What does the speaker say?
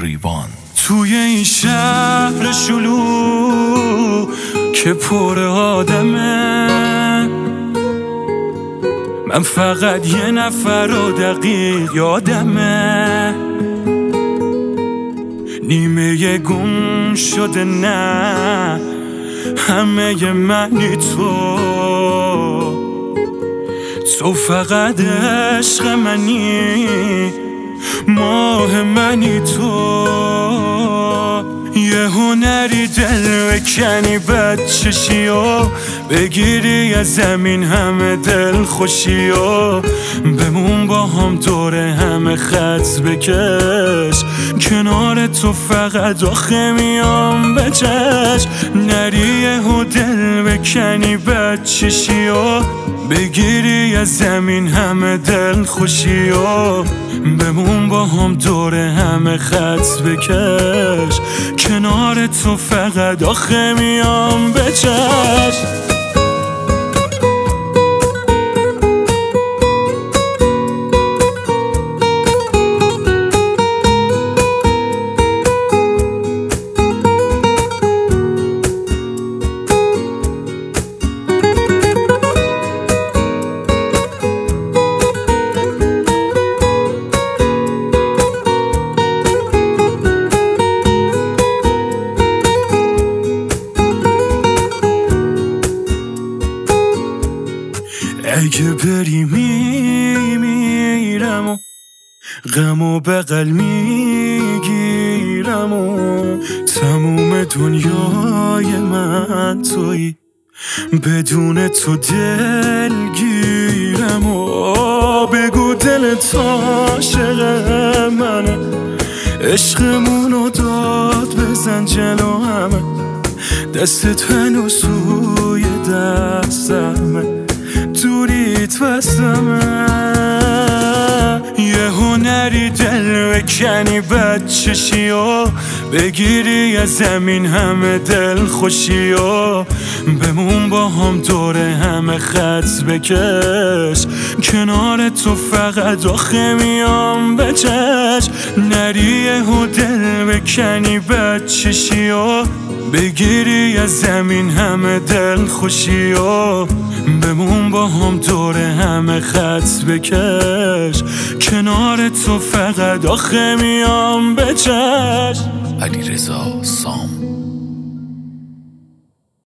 ریوان. توی این شهر شلوغ که پر آدمه، من فقط یه نفر رو دقیق یادمه، نیمه گم شده نه همه منی تو فقط عشق منی، ماه منی تو. یه هنری دل بکنی بدچشی و بگیری از زمین همه دل خوشی و بمون با هم دور همه خط بکش، کنار تو فقط آخه میام به چشم. نری یهو دل بکنی بدچشی و بگیری از زمین همه دل خوشی و بمون با هم دور همه خط بکش، کنار تو فقط آخه میام به چشم. اگه بری میمیرم و غم و بغل میگیرم و تموم دنیای من تویی، بدون تو دلگیرم و بگو دلت عاشق منه، عشقمونو داد بزن جلو همه، دستت هنوز سوی دستمه، دوریت واسمه. یه هنری دل بکنی بدچشی و بگیری از زمین همه دل خوشی و بمون با هم دور همه خط بکش، کنار تو فقط آخه میام به چشم. نری یهو دل بکنی بدچشی و بگیری از زمین همه دل خوشی و بمون با هم دور همه خط بکش، کنار تو فقط آخه میام به چشم. علیرضا سام.